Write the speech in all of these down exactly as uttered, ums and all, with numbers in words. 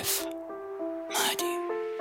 اف مهدی.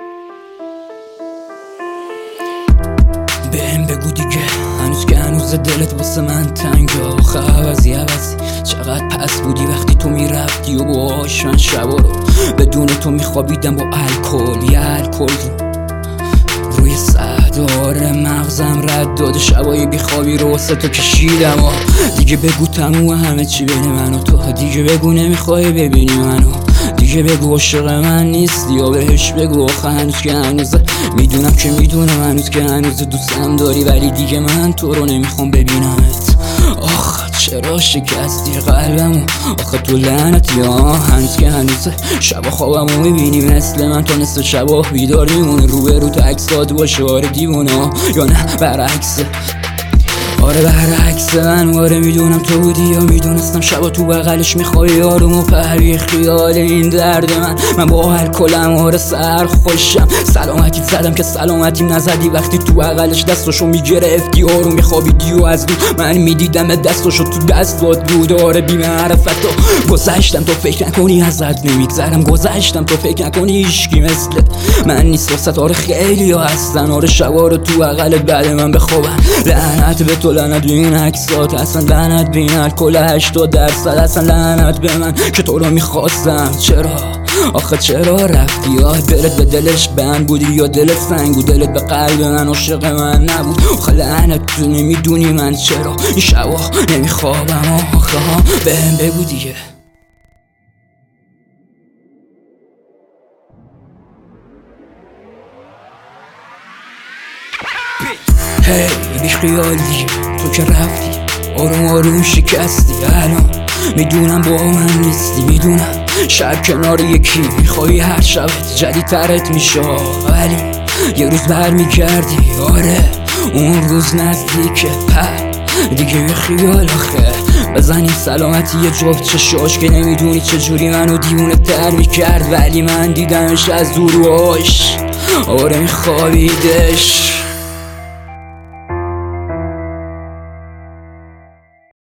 بهم بگو دیگه هنوز که هنوز دلت واسه من تنگه. آخه عوضی عوضی چقدر پس بودی وقتی تو میرفتی و باهاش من شبا رو بدون تو میخوابیدم با الکل. یه الکل روی صدار مغزم رد داده شبای بیخوابی رو واسه تو کشیدم. و دیگه بگو تموم همه چی بین من و تو. دیگه بگو نمیخوای ببینی منو. دیگه بگو عاشق من نیستی یا بهش بگو. آخه هنوز که هنوز میدونم که میدونم هنوز که هنوز دوستم داری ولی دیگه من تو رو نمیخوام ببینمت. آخ چرا شکستی قلبمو آخه تو لعنتی ها. هنوز که هنوز شبا خوابمو میبینی مثل من تا نصف شبا بیدار میمونه. روبرو تو عکسات باشه آره دیوونه یا نه برعکسه. آره برعکس من آره میدونم تو بودی یا میدونستم شبا تو بغلش میخوای آروم و پری خیال این درد من. من با الکلم آره سر خوشم سلامتی زدم که سلامتی نزدی وقتی تو بغلش دستاشو میگرفتی آروم میخوابیدی و از دو من میدیدم دستاشو تو دستات بود. آره بی معرفت و گذشتم تو فکر نکنی ازت نمیگذرم. گذشتم تو فکر نکنی هیچکی مثلت من نیست واسه آره خیلی ها هستن. آره شبا رو تو بغلت بعد من بخوابم. لعنت به تو لعنت به این عکسات اصلا لعنت به این الکل هشتاد درصد اصلا لعنت به من که تو رو میخواستم. چرا آخه چرا رفتی؟ یا دلت به دلش بند بودی یا دلت سنگ بود؟ دلت به قلب من عاشق من نبود. آخه لعنت تو نمیدونی من چرا این شبا نمیخوابم. آخه ها بهم بگو دیگه. هی بی خیال دیگه تو که رفتی آروم آروم شکستی. الان میدونم با من نیستی میدونم شب کنار یکی میخوایی هر شبت جدیدترت میشه ولی یه روز بر میکردی. آره اون روز نزدیکه پر دیگه بی خیال آخه بزنی سلامتی یه جفت چشاش که نمیدونی چجوری منو دیوونه تر میکرد ولی من دیدمش از دور. آره میخوابیدش